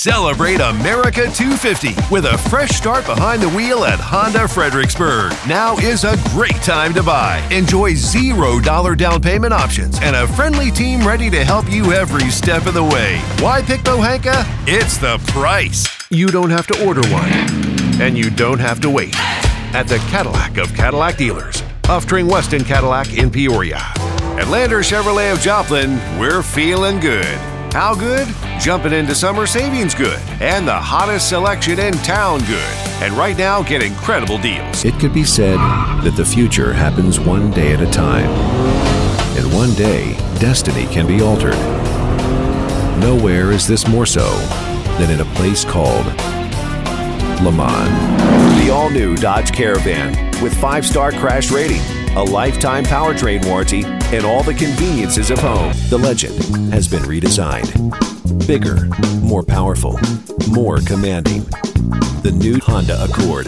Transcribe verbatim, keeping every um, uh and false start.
Celebrate America two fifty with a fresh start behind the wheel at Honda Fredericksburg. Now is a great time to buy. Enjoy zero dollar down payment options and a friendly team ready to help you every step of the way. Why pick Pohanka? It's the price. You don't have to order one, and you don't have to wait. At the Cadillac of Cadillac dealers, Uftring Weston Cadillac in Peoria. At Lander Chevrolet of Joplin, we're feeling good. How good? Jumping into summer savings good. And the hottest selection in town good. And right now, get incredible deals. It could be said that the future happens one day at a time. And one day, destiny can be altered. Nowhere is this more so than in a place called Le Mans. The all-new Dodge Caravan with five-star crash rating, a lifetime powertrain warranty, and all the conveniences of home. The Legend has been redesigned. Bigger, more powerful, more commanding. The new Honda Accord.